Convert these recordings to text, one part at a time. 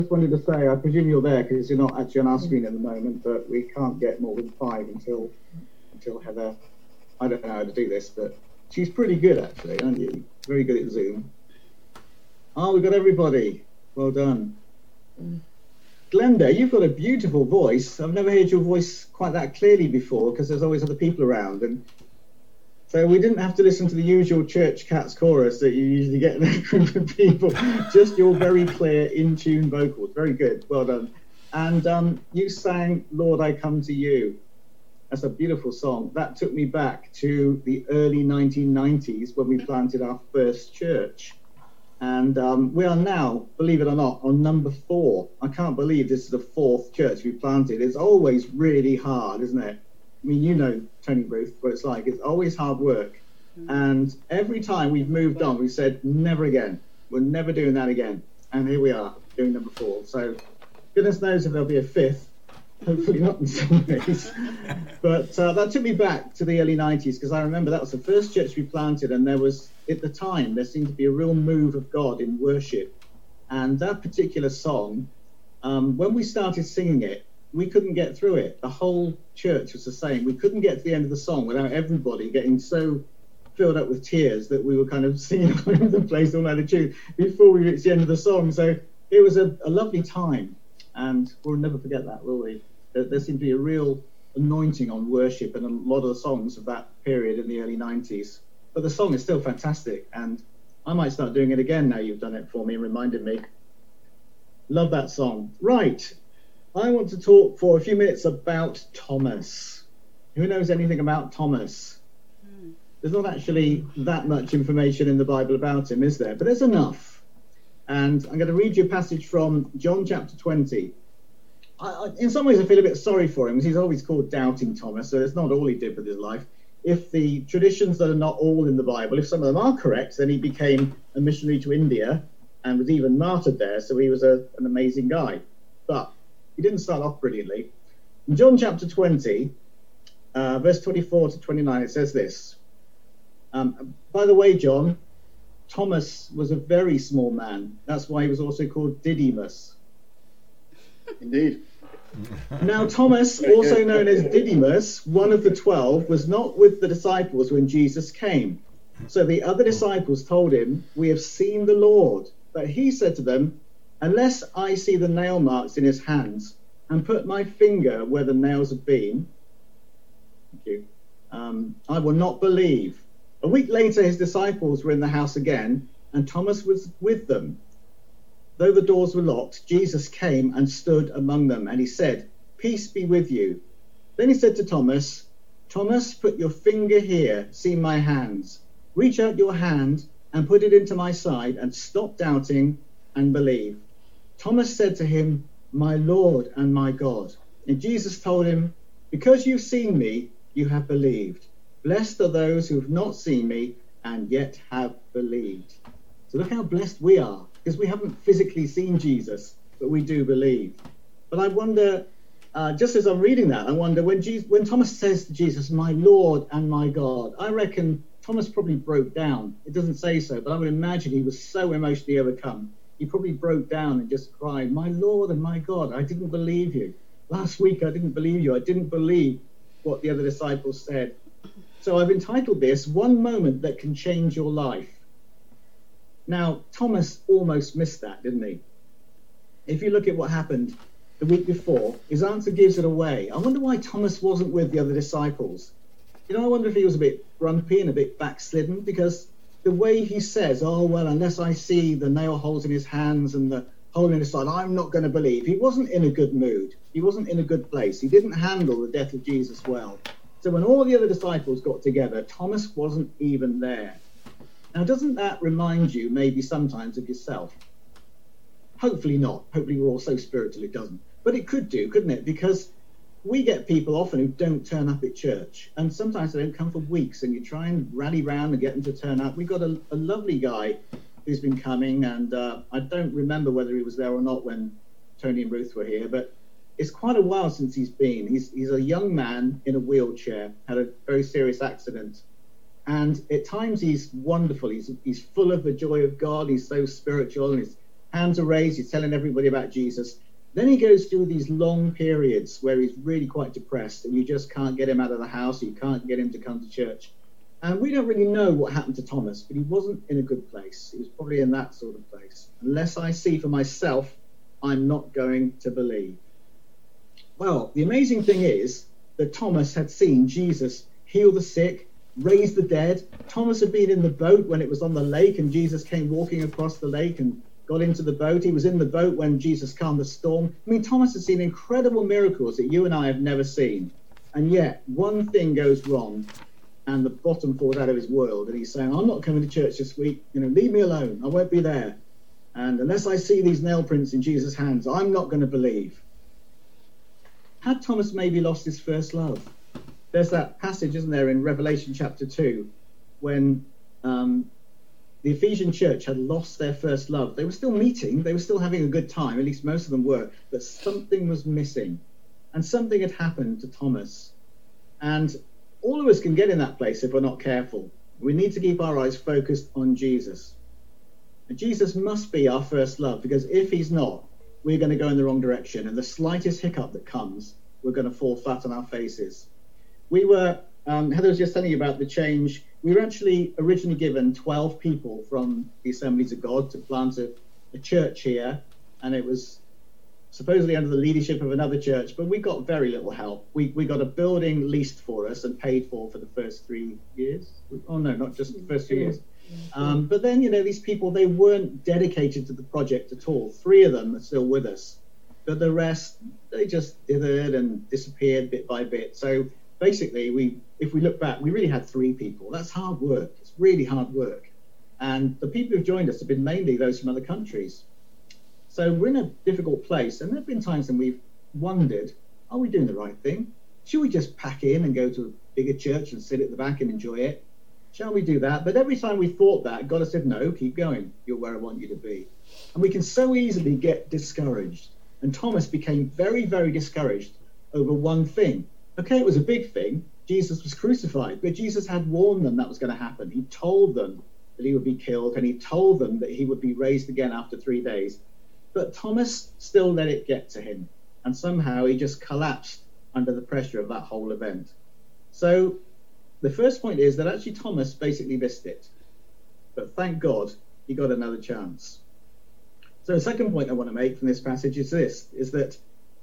wanted to say, I presume you're there because you're not actually on our screen at the moment, but we can't get more than 5 until Heather. I don't know how to do this, but she's pretty good actually, aren't you? Very good at Zoom. Oh, we've got everybody. Well done. Glenda, you've got a beautiful voice. I've never heard your voice quite that clearly before because there's always other people around, and so we didn't have to listen to the usual church cats chorus that you usually get in a group of people. Just your very clear, in-tune vocals. Very good. Well done. And you sang "Lord, I Come to You." That's a beautiful song. That took me back to the early 1990s when we planted our first church. And we are now, believe it or not, on number 4. I can't believe this is the 4th church we planted. It's always really hard, isn't it? I mean, you know, Tony Ruth, what it's like. It's always hard work. And every time we've moved on, we've said, never again. We're never doing that again. And here we are, doing number 4. So goodness knows if there'll be a 5th. Hopefully not in some ways. But that took me back to the early 90s because I remember that was the first church we planted, and there was, at the time, there seemed to be a real move of God in worship. And that particular song, when we started singing it, we couldn't get through it. The whole church was the same. We couldn't get to the end of the song without everybody getting so filled up with tears that we were kind of singing all over the place, all out of tune, before we reached the end of the song. So it was a lovely time, and we'll never forget that, will we? There seemed to be a real anointing on worship and a lot of the songs of that period in the early 90s. But the song is still fantastic, and I might start doing it again now you've done it for me and reminded me. Love that song. Right, I want to talk for a few minutes about Thomas. Who knows anything about Thomas? There's not actually that much information in the Bible about him, is there? But there's enough. And I'm going to read you a passage from John chapter 20. In some ways, I feel a bit sorry for him because he's always called Doubting Thomas, so it's not all he did with his life. If the traditions that are not all in the Bible, if some of them are correct, then he became a missionary to India and was even martyred there, so he was an amazing guy. But he didn't start off brilliantly. In John chapter 20, verse 24 to 29, it says this. By the way, John, Thomas was a very small man. That's why he was also called Didymus. Indeed. Now Thomas, also known as Didymus, one of the 12, was not with the disciples when Jesus came. So the other disciples told him, "We have seen the Lord." But he said to them, "Unless I see the nail marks in his hands and put my finger where the nails have been," thank you, "I will not believe." A week later, his disciples were in the house again, and Thomas was with them. Though the doors were locked, Jesus came and stood among them, and he said, "Peace be with you." Then he said to Thomas, "Thomas, put your finger here, see my hands. Reach out your hand and put it into my side, and stop doubting and believe." Thomas said to him, "My Lord and my God." And Jesus told him, "Because you've seen me, you have believed. Blessed are those who have not seen me and yet have believed." So look how blessed we are, because we haven't physically seen Jesus, but we do believe. But I wonder, just as I'm reading that, I wonder when Thomas says to Jesus, "My Lord and my God," I reckon Thomas probably broke down. It doesn't say so, but I would imagine he was so emotionally overcome. He probably broke down and just cried, "My Lord and my God, I didn't believe you. Last week I didn't believe you. I didn't believe what the other disciples said." So I've entitled this, "One Moment That Can Change Your Life." Now, Thomas almost missed that, didn't he? If you look at what happened the week before, his answer gives it away. I wonder why Thomas wasn't with the other disciples. You know, I wonder if he was a bit grumpy and a bit backslidden, because the way he says, "Oh, well, unless I see the nail holes in his hands and the hole in his side, I'm not going to believe." He wasn't in a good mood. He wasn't in a good place. He didn't handle the death of Jesus well. So when all the other disciples got together, Thomas wasn't even there. Now, doesn't that remind you maybe sometimes of yourself? Hopefully not. Hopefully we're all so spiritual it doesn't. But it could do, couldn't it? Because we get people often who don't turn up at church, and sometimes they don't come for weeks, and you try and rally round and get them to turn up. We've got a lovely guy who's been coming, and I don't remember whether he was there or not when Tony and Ruth were here, but it's quite a while since he's been. He's a young man in a wheelchair, had a very serious accident. And at times he's wonderful. He's full of the joy of God. He's so spiritual, and hands are raised, he's telling everybody about Jesus. Then he goes through these long periods where he's really quite depressed, and you just can't get him out of the house, you can't get him to come to church. And we don't really know what happened to Thomas, but he wasn't in a good place. He was probably in that sort of place. Unless I see for myself, I'm not going to believe. Well, the amazing thing is that Thomas had seen Jesus heal the sick, raise the dead. Thomas had been in the boat when it was on the lake, and Jesus came walking across the lake and got into the boat. He was in the boat when Jesus calmed the storm. I mean, Thomas has seen incredible miracles that you and I have never seen. And yet, one thing goes wrong, and the bottom falls out of his world. And he's saying, I'm not coming to church this week. Leave me alone. I won't be there. And unless I see these nail prints in Jesus' hands, I'm not going to believe. Had Thomas maybe lost his first love? There's that passage, isn't there, in Revelation chapter 2, when the Ephesian church had lost their first love. They were still meeting, they were still having a good time, at least most of them were, but something was missing. And something had happened to Thomas. And all of us can get in that place if we're not careful. We need to keep our eyes focused on Jesus. And Jesus must be our first love, because if he's not, we're going to go in the wrong direction. And the slightest hiccup that comes, we're going to fall flat on our faces. We were, Heather was just telling you about the change. We were actually originally given 12 people from the Assemblies of God to plant a church here, and it was supposedly under the leadership of another church, but we got very little help. We got a building leased for us and paid for the first 3 years. Oh no, not just the first 2 years. But then, these people, they weren't dedicated to the project at all. 3 of them are still with us, but the rest, they just dithered and disappeared bit by bit. So basically, if we look back, we really had 3 people. That's hard work. It's really hard work. And the people who've joined us have been mainly those from other countries. So we're in a difficult place. And there have been times when we've wondered, are we doing the right thing? Should we just pack in and go to a bigger church and sit at the back and enjoy it? Shall we do that? But every time we thought that, God has said, no, keep going. You're where I want you to be. And we can so easily get discouraged. And Thomas became very, very discouraged over one thing. Okay, it was a big thing. Jesus was crucified, but Jesus had warned them that was going to happen. He told them that he would be killed, and he told them that he would be raised again after 3 days. But Thomas still let it get to him, and somehow he just collapsed under the pressure of that whole event. So the first point is that actually Thomas basically missed it. But thank God he got another chance. So the second point I want to make from this passage is that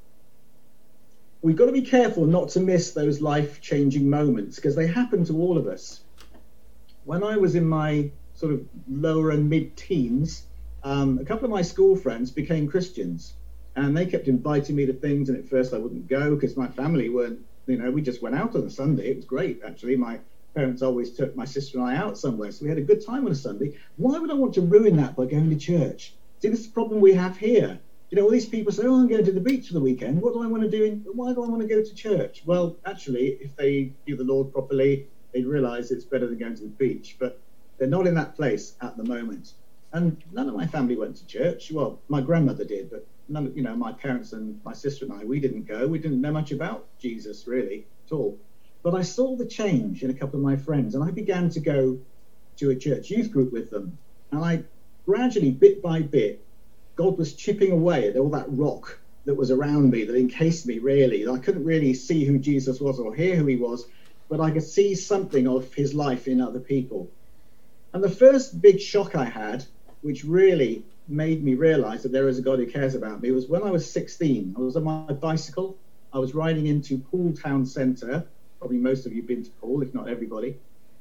we've got to be careful not to miss those life-changing moments, because they happen to all of us. When I was in my sort of lower and mid-teens, a couple of my school friends became Christians, and they kept inviting me to things, and at first I wouldn't go because my family weren't, we just went out on a Sunday. It was great, actually. My parents always took my sister and I out somewhere, so we had a good time on a Sunday. Why would I want to ruin that by going to church? See, this is the problem we have here. All these people say, I'm going to the beach for the weekend. What do I want to do? Why do I want to go to church? Well, actually, if they knew the Lord properly, they'd realize it's better than going to the beach. But they're not in that place at the moment. And none of my family went to church. Well, my grandmother did, but none of, my parents and my sister and I, we didn't go. We didn't know much about Jesus, really, at all. But I saw the change in a couple of my friends, and I began to go to a church youth group with them. And I gradually, bit by bit, God was chipping away at all that rock that was around me, that encased me, really. I couldn't really see who Jesus was or hear who he was, but I could see something of his life in other people. And the first big shock I had, which really made me realize that there is a God who cares about me, was when I was 16. I was on my bicycle. I was riding into Poole Town Centre. Probably most of you have been to Poole, if not everybody,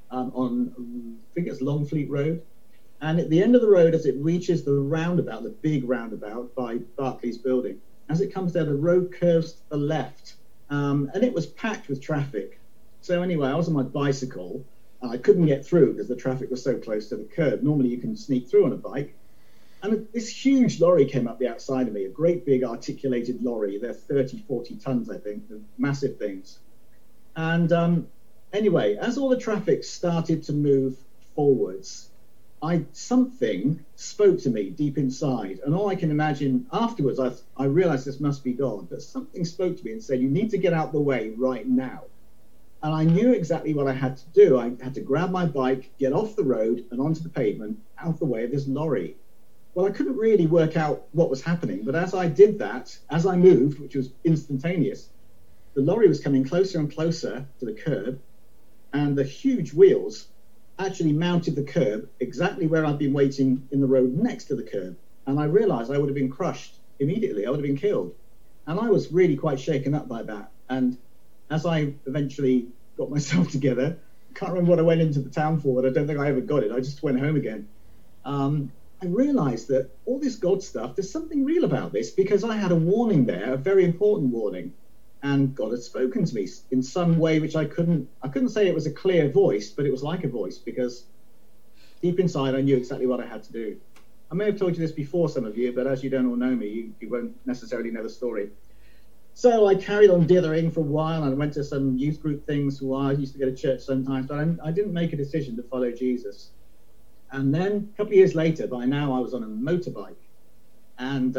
on, I think it's Longfleet Road. And at the end of the road, as it reaches the roundabout, the big roundabout by Barclays Building, as it comes down, the road curves to the left, and it was packed with traffic. So anyway, I was on my bicycle, and I couldn't get through because the traffic was so close to the curb. Normally you can sneak through on a bike. And this huge lorry came up the outside of me, a great big articulated lorry. They're 30, 40 tons, I think, they're massive things. And anyway, as all the traffic started to move forwards, something spoke to me deep inside, and all I can imagine afterwards, I realized this must be God, but something spoke to me and said, you need to get out the way right now. And I knew exactly what I had to do. I had to grab my bike, get off the road and onto the pavement, out the way of this lorry. well, I couldn't really work out what was happening. But as I did that, as I moved, which was instantaneous, the lorry was coming closer and closer to the curb, and the huge wheels actually mounted the curb exactly where I'd been waiting in the road next to the curb. And I realized I would have been crushed immediately. I would have been killed. And I was really quite shaken up by that. And as I eventually got myself together, I can't remember what I went into the town for, but I don't think I ever got it. I just went home again. I realized that all this God stuff, there's something real about this, because I had a warning there, a very important warning. And God had spoken to me in some way which I couldn't say it was a clear voice, but it was like a voice, because deep inside I knew exactly what I had to do. I may have told you this before, some of you, but as you don't all know me, you won't necessarily know the story. So I carried on dithering for a while, and I went to some youth group things for a while. I used to go to church sometimes, but I didn't make a decision to follow Jesus. And then a couple of years later, by now I was on a motorbike, and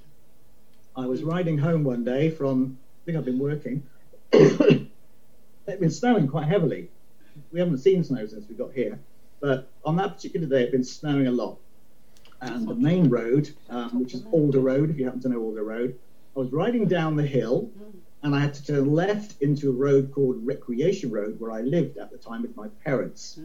I was riding home one day from, I think I've been working. It had been snowing quite heavily. We haven't seen snow since we got here, but on that particular day, it had been snowing a lot. And the main road, which is Alder Road, if you happen to know Alder Road, I was riding down the hill, and I had to turn left into a road called Recreation Road, where I lived at the time with my parents.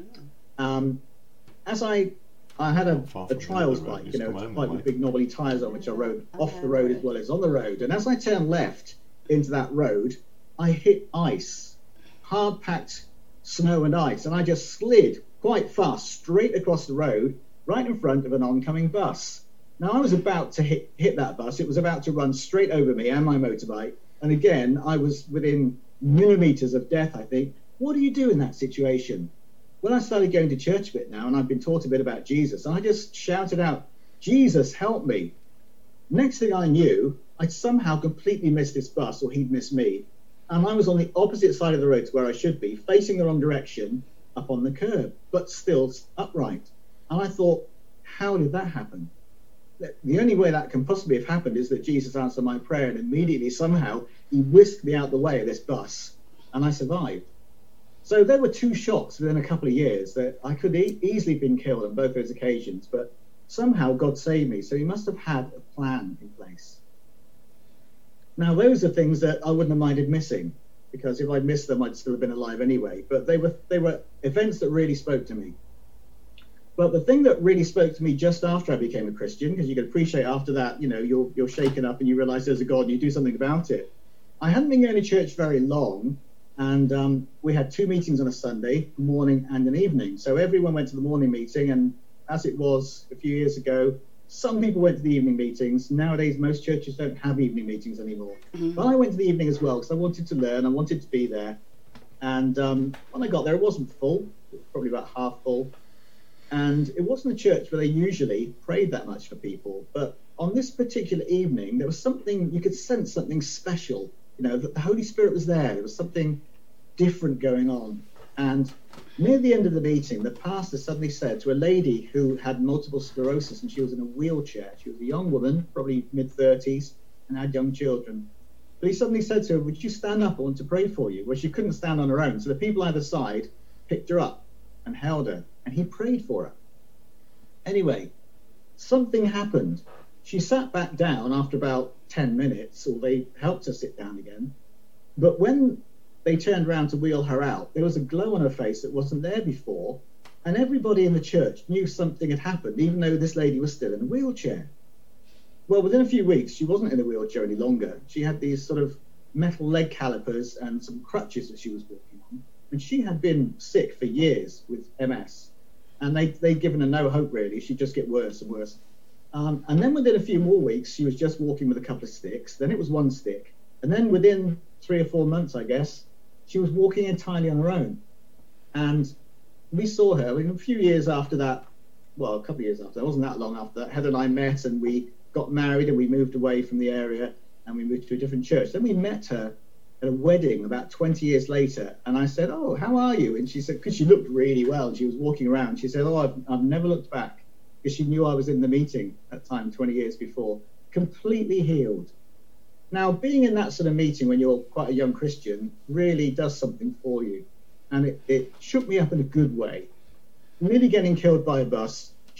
As I had a trials bike, a bike with big knobbly tyres on, which I rode off the road as well as on the road. And as I turned left into that road, I hit ice, hard-packed snow and ice, and I just slid quite fast straight across the road, right in front of an oncoming bus. Now, I was about to hit that bus. It was about to run straight over me and my motorbike. And again, I was within millimeters of death, I think. What do you do in that situation? Well, I started going to church a bit now, and I've been taught a bit about Jesus. And I just shouted out, "Jesus, help me." Next thing I knew, I'd somehow completely missed this bus, or he'd missed me. And I was on the opposite side of the road to where I should be, facing the wrong direction, up on the curb, but still upright. And I thought, how did that happen? The only way that can possibly have happened is that Jesus answered my prayer, and immediately, somehow, he whisked me out the way of this bus, and I survived. So there were two shocks within a couple of years that I could easily have been killed on both those occasions, but somehow God saved me. So he must have had a plan in place. Now, those are things that I wouldn't have minded missing, because if I'd missed them, I'd still have been alive anyway. But they were events that really spoke to me. But the thing that really spoke to me just after I became a Christian, because you can appreciate after that, you're shaken up and you realize there's a God and you do something about it. I hadn't been going to church very long, and we had two meetings on a Sunday, a morning and an evening. So everyone went to the morning meeting, and as it was a few years ago, some people went to the evening meetings. Nowadays, most churches don't have evening meetings anymore. Mm-hmm. But I went to the evening as well, because I wanted to learn, I wanted to be there. And when I got there, it wasn't full, it was probably about half full. And it wasn't a church where they usually prayed that much for people. But on this particular evening, there was something, you could sense something special. That the Holy Spirit was there. There was something different going on. And near the end of the meeting, the pastor suddenly said to a lady who had multiple sclerosis, and she was in a wheelchair. She was a young woman, probably mid-30s, and had young children. But he suddenly said to her, "Would you stand up? I want to pray for you." Well, she couldn't stand on her own. So the people either side picked her up and held her, and he prayed for her. Anyway, something happened. She sat back down after about 10 minutes, or they helped her sit down again. But when they turned around to wheel her out, there was a glow on her face that wasn't there before, and everybody in the church knew something had happened, even though this lady was still in a wheelchair. Well, within a few weeks, she wasn't in a wheelchair any longer. She had these sort of metal leg calipers and some crutches that she was walking on, and she had been sick for years with MS, and they'd given her no hope, really. She'd just get worse and worse. And then within a few more weeks, she was just walking with a couple of sticks. Then it was one stick. And then within 3 or 4 months, I guess, she was walking entirely on her own. And we saw her a few years after that. Well, a couple of years after that. It wasn't that long after that. Heather and I met, and we got married, and we moved away from the area, and we moved to a different church. Then we met her at a wedding about 20 years later. And I said, "Oh, how are you?" And she said, because she looked really well, and she was walking around. She said, "Oh, I've never looked back." Because she knew I was in the meeting at the time, 20 years before, completely healed. Now, being in that sort of meeting when you're quite a young Christian really does something for you. And it shook me up in a good way. Nearly getting killed by a bus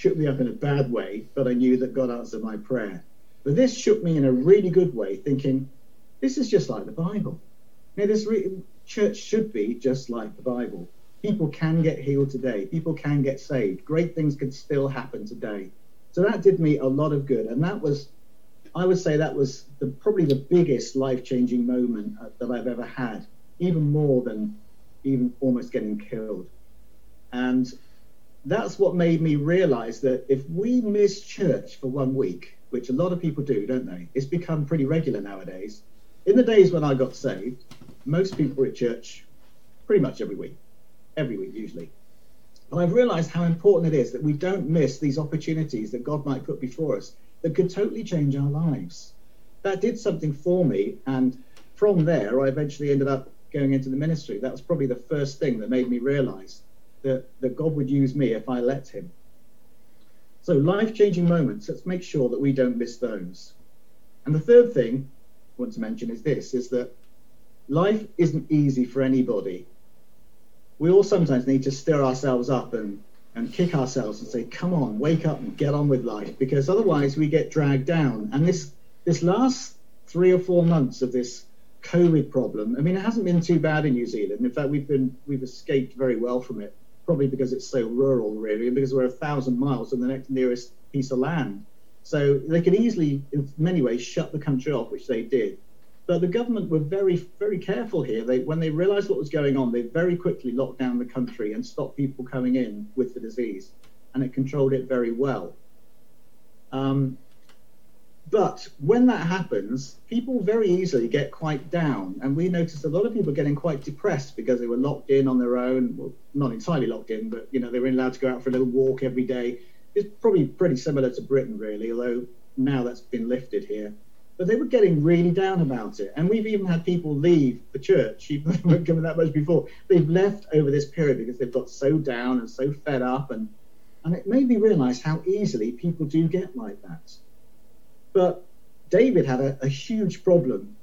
shook me up in a bad way, but I knew that God answered my prayer. But this shook me in a really good way, thinking, this is just like the Bible. This church should be just like the Bible. People can get healed today. People can get saved. Great things can still happen today. So that did me a lot of good. And I would say that was probably the biggest life-changing moment that I've ever had, even more than even almost getting killed. And that's what made me realize that if we miss church for 1 week, which a lot of people do, don't they? It's become pretty regular nowadays. In the days when I got saved, most people were at church pretty much every week usually. But I've realized how important it is that we don't miss these opportunities that God might put before us that could totally change our lives. That did something for me, and from there I eventually ended up going into the ministry. That was probably the first thing that made me realize that God would use me if I let him. So life-changing moments, let's make sure that we don't miss those. And the third thing I want to mention is that life isn't easy for anybody. We all sometimes need to stir ourselves up and kick ourselves and say, come on, wake up and get on with life, because otherwise we get dragged down. And this last 3 or 4 months of this COVID problem, it hasn't been too bad in New Zealand. In fact, we've escaped very well from it, probably because it's so rural, really, and because we're 1,000 miles from the next nearest piece of land. So they could easily, in many ways, shut the country off, which they did. But the government were very, very careful here. When they realized what was going on, they very quickly locked down the country and stopped people coming in with the disease. And it controlled it very well. But when that happens, people very easily get quite down. And we noticed a lot of people getting quite depressed because they were locked in on their own. Well, not entirely locked in, but they were allowed to go out for a little walk every day. It's probably pretty similar to Britain, really, although now that's been lifted here. But they were getting really down about it. And we've even had people leave the church, even though they weren't coming that much before. They've left over this period because they've got so down and so fed up. And it made me realize how easily people do get like that. But David had a huge problem.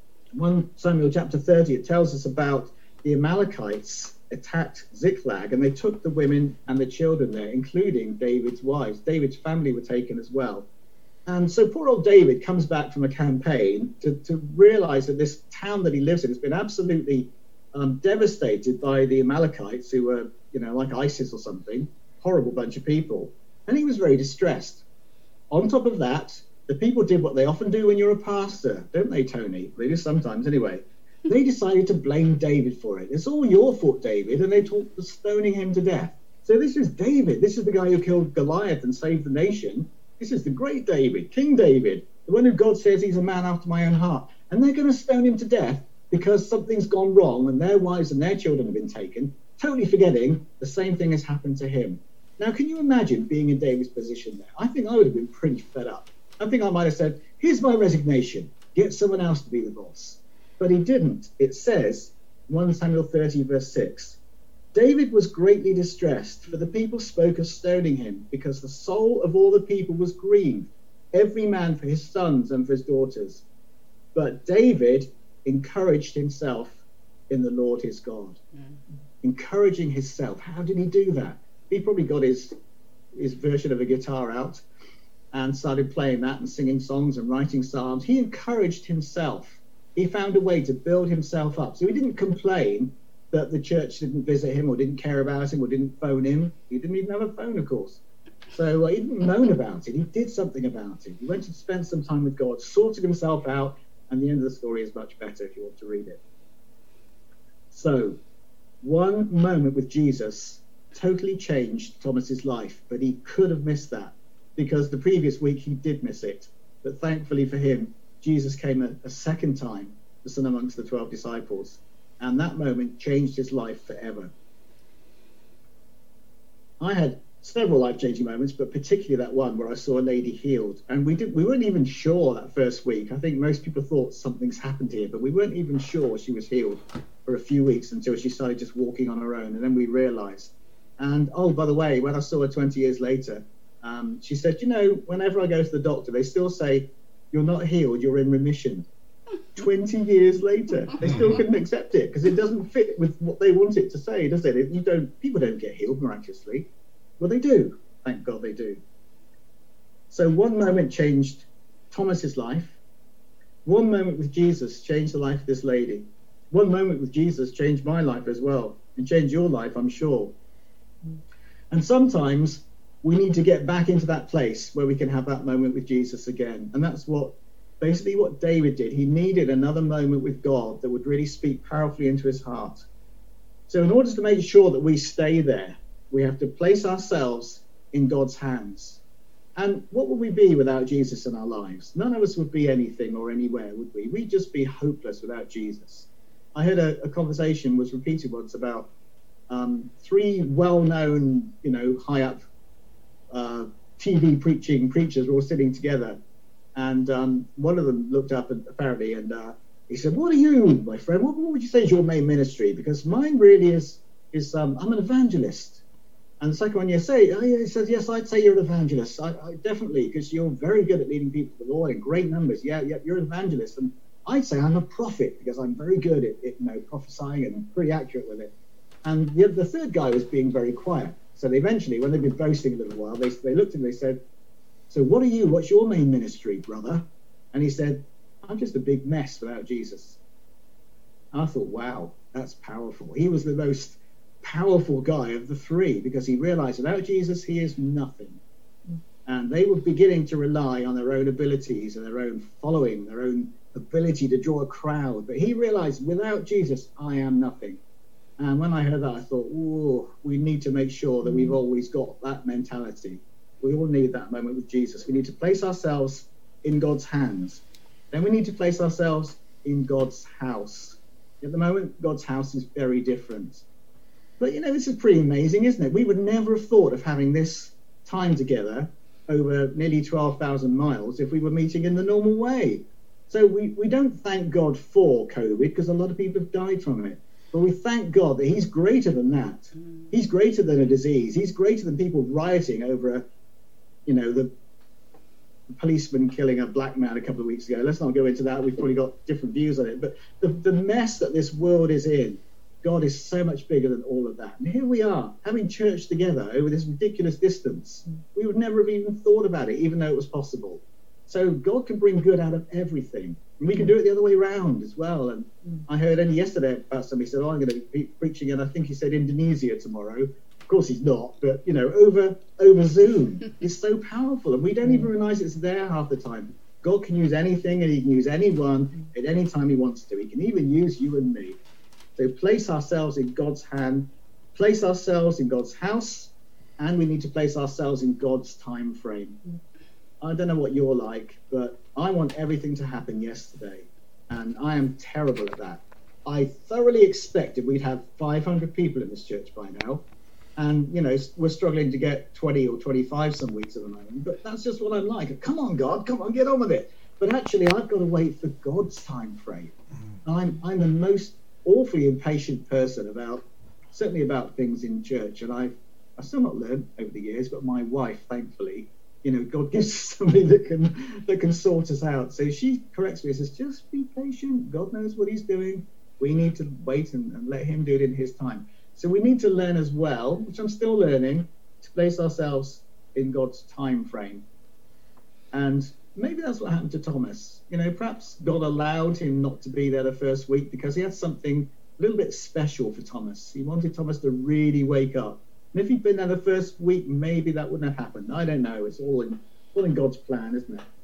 1 Samuel chapter 30, it tells us about the Amalekites attacked Ziklag, and they took the women and the children there, including David's wives. David's family were taken as well. And so poor old David comes back from a campaign to realize that this town that he lives in has been absolutely devastated by the Amalekites, who were, like ISIS or something, horrible bunch of people. And he was very distressed. On top of that, the people did what they often do when you're a pastor, don't they, Tony? Really, sometimes anyway. They decided to blame David for it. It's all your fault, David, and they talked of stoning him to death. So this is David. This is the guy who killed Goliath and saved the nation. This is the great David, King David, the one who God says he's a man after my own heart. And they're going to stone him to death because something's gone wrong and their wives and their children have been taken, totally forgetting the same thing has happened to him. Now, can you imagine being in David's position there? I think I would have been pretty fed up. I think I might have said, here's my resignation. Get someone else to be the boss. But he didn't. It says, 1 Samuel 30, verse 6, David was greatly distressed, for the people spoke of stoning him, because the soul of all the people was grieved, every man for his sons and for his daughters. But David encouraged himself in the Lord his God. Encouraging himself. How did he do that? He probably got his version of a guitar out and started playing that and singing songs and writing psalms. He encouraged himself. He found a way to build himself up. So he didn't complain that the church didn't visit him or didn't care about him or didn't phone him. He didn't even have a phone, of course. So he didn't moan about it. He did something about it. He went and spent some time with God, sorted himself out, and the end of the story is much better if you want to read it. So one moment with Jesus totally changed Thomas's life, but he could have missed that because the previous week he did miss it. But thankfully for him, Jesus came a second time to sit amongst the 12 disciples, and that moment changed his life forever. I had several life-changing moments, but particularly that one where I saw a lady healed. And we weren't even sure that first week. I think most people thought something's happened here, but we weren't even sure she was healed for a few weeks until she started just walking on her own. And then we realized. And, oh, by the way, when I saw her 20 years later, she said, whenever I go to the doctor, they still say, you're not healed, you're in remission. 20 years later, they still couldn't accept it because it doesn't fit with what they want it to say, does it? People don't get healed miraculously. Well, they do. Thank God they do. So one moment changed Thomas's life. One moment with Jesus changed the life of this lady. One moment with Jesus changed my life as well, and changed your life, I'm sure. And sometimes we need to get back into that place where we can have that moment with Jesus again. And that's basically what David did. He needed another moment with God that would really speak powerfully into his heart. So in order to make sure that we stay there, we have to place ourselves in God's hands. And what would we be without Jesus in our lives? None of us would be anything or anywhere, would we? We'd just be hopeless without Jesus. I heard a conversation was repeated once about three well-known, high-up TV preachers were all sitting together. And one of them looked up apparently and he said, "What are you, my friend? What would you say is your main ministry? Because mine really is I'm an evangelist." And the second one, he says, "Yes, I'd say you're an evangelist. I definitely, because you're very good at leading people to the Lord in great numbers. Yeah, you're an evangelist. And I'd say I'm a prophet because I'm very good at prophesying and pretty accurate with it." And the third guy was being very quiet. So they eventually, when they'd been boasting a little while, they looked at him and they said, "So what are you? What's your main ministry, brother?" And he said, "I'm just a big mess without Jesus." And I thought, wow, that's powerful. He was the most powerful guy of the three because he realized without Jesus, he is nothing. And they were beginning to rely on their own abilities and their own following, their own ability to draw a crowd. But he realized without Jesus, I am nothing. And when I heard that, I thought, we need to make sure that we've always got that mentality. We all need that moment with Jesus. We need to place ourselves in God's hands. Then we need to place ourselves in God's house. At the moment, God's house is very different. But, this is pretty amazing, isn't it? We would never have thought of having this time together over nearly 12,000 miles if we were meeting in the normal way. So we don't thank God for COVID because a lot of people have died from it. But we thank God that he's greater than that. He's greater than a disease. He's greater than people rioting over the policeman killing a black man a couple of weeks ago. Let's not go into that. We've probably got different views on it. But the mess that this world is in, God is so much bigger than all of that. And here we are, having church together over this ridiculous distance. We would never have even thought about it, even though it was possible. So God can bring good out of everything. And we can do it the other way around as well. And I heard only yesterday about somebody said, I'm going to be preaching, and I think he said Indonesia tomorrow. Of course he's not, but, over Zoom. It's so powerful. And we don't even realize it's there half the time. God can use anything, and he can use anyone at any time he wants to. He can even use you and me. So place ourselves in God's hand, place ourselves in God's house, and we need to place ourselves in God's time frame. I don't know what you're like, but I want everything to happen yesterday, and I am terrible at that. I thoroughly expected we'd have 500 people in this church by now, and, we're struggling to get 20 or 25 some weeks at the moment, but that's just what I'm like. Come on, God, come on, get on with it. But actually, I've got to wait for God's time frame. I'm the most awfully impatient person certainly about things in church, and I've still not learned over the years, but my wife, thankfully, God gives us somebody that can sort us out. So she corrects me and says, just be patient. God knows what he's doing. We need to wait and let him do it in his time. So we need to learn as well, which I'm still learning, to place ourselves in God's time frame. And maybe that's what happened to Thomas. Perhaps God allowed him not to be there the first week because he had something a little bit special for Thomas. He wanted Thomas to really wake up. And if he'd been there the first week, maybe that wouldn't have happened. I don't know. It's all in God's plan, isn't it?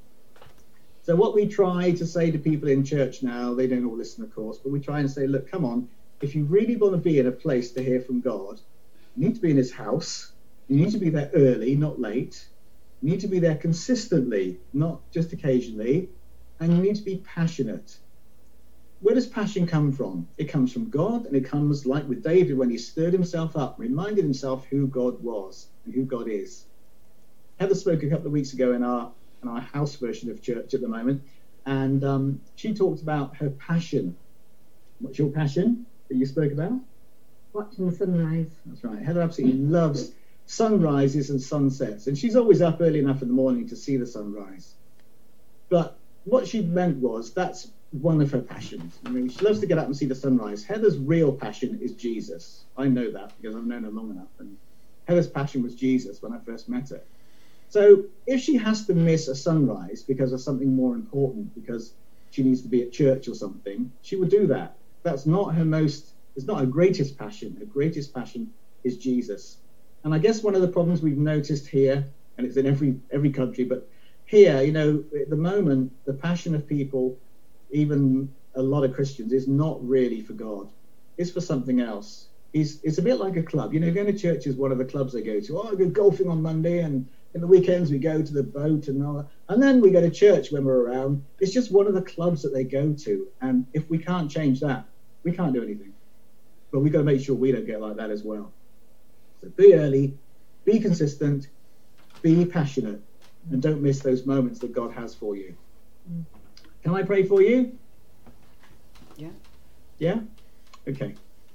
So what we try to say to people in church now, they don't all listen, of course, but we try and say, look, come on, if you really want to be in a place to hear from God, you need to be in his house. You need to be there early, not late. You need to be there consistently, not just occasionally. And you need to be passionate. Where does passion come from? It comes from God, and it comes like with David when he stirred himself up, reminded himself who God was and who God is. Heather spoke a couple of weeks ago in our house version of church at the moment, and she talked about her passion. What's your passion that you spoke about? Watching the sunrise. That's right. Heather absolutely loves sunrises and sunsets, and she's always up early enough in the morning to see the sunrise. But what she meant was that's one of her passions. She loves to get up and see the sunrise. Heather's real passion is Jesus. I know that because I've known her long enough. And Heather's passion was Jesus when I first met her. So if she has to miss a sunrise because of something more important, because she needs to be at church or something, she will do that. That's not it's not her greatest passion. Her greatest passion is Jesus. And I guess one of the problems we've noticed here, and it's in every country, but here, at the moment, the passion of people, even a lot of Christians, is not really for God. It's for something else. It's a bit like a club. Going to church is one of the clubs they go to. Oh, I go golfing on Monday, and in the weekends we go to the boat and all that. And then we go to church when we're around. It's just one of the clubs that they go to. And if we can't change that, we can't do anything. But we've got to make sure we don't get like that as well. So be early, be consistent, be passionate, and don't miss those moments that God has for you. Can I pray for you? Yeah. Yeah? Okay.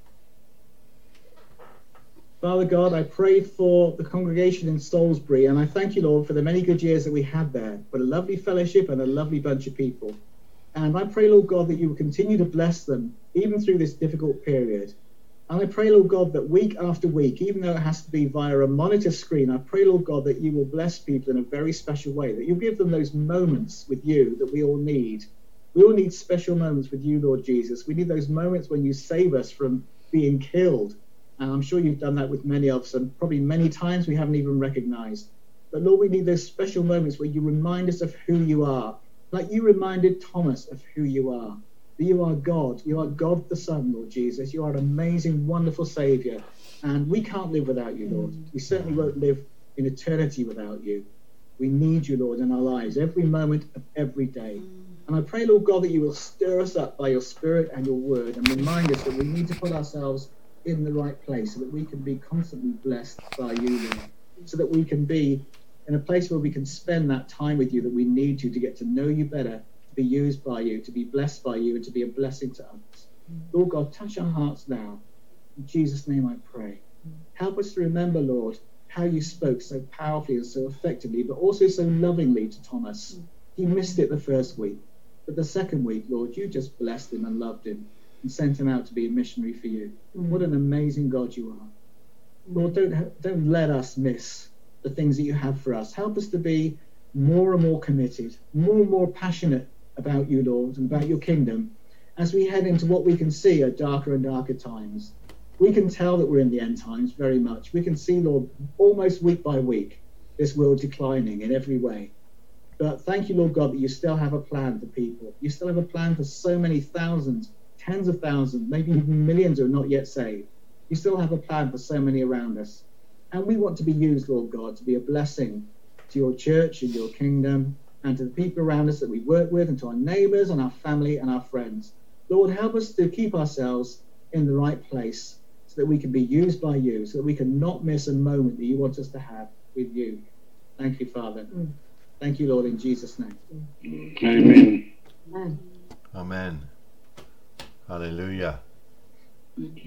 Father God, I pray for the congregation in Salisbury, and I thank you, Lord, for the many good years that we had there, for a lovely fellowship and a lovely bunch of people. And I pray, Lord God, that you will continue to bless them, even through this difficult period. And I pray, Lord God, that week after week, even though it has to be via a monitor screen, I pray, Lord God, that you will bless people in a very special way, that you'll give them those moments with you that we all need. We all need special moments with you, Lord Jesus. We need those moments when you save us from being killed. And I'm sure you've done that with many of us, and probably many times we haven't even recognized. But Lord, we need those special moments where you remind us of who you are, like you reminded Thomas of who you are. That you are God. You are God the Son, Lord Jesus. You are an amazing, wonderful Saviour. And we can't live without you, Lord. We certainly won't live in eternity without you. We need you, Lord, in our lives, every moment of every day. And I pray, Lord God, that you will stir us up by your Spirit and your word and remind us that we need to put ourselves in the right place so that we can be constantly blessed by you, Lord. So that we can be in a place where we can spend that time with you that we need to get to know you better, to be used by you, to be blessed by you, and to be a blessing to others. Lord God, touch our hearts now. In Jesus' name I pray. Help us to remember, Lord, how you spoke so powerfully and so effectively, but also so lovingly to Thomas. He missed it the first week, but the second week, Lord, you just blessed him and loved him and sent him out to be a missionary for you. What an amazing God you are. Lord, don't let us miss the things that you have for us. Help us to be more and more committed, more and more passionate about you, Lord, and about your kingdom as we head into what we can see are darker and darker times. We can tell that we're in the end times very much. We can see, Lord, almost week by week, this world declining in every way. But thank you, Lord God, that you still have a plan for people. You still have a plan for so many thousands, tens of thousands, maybe even millions who are not yet saved. You still have a plan for so many around us. And we want to be used, Lord God, to be a blessing to your church and your kingdom and to the people around us that we work with and to our neighbours and our family and our friends. Lord, help us to keep ourselves in the right place so that we can be used by you, so that we can not miss a moment that you want us to have with you. Thank you, Father. Thank you, Lord, in Jesus' name. Amen. Amen. Amen. Hallelujah.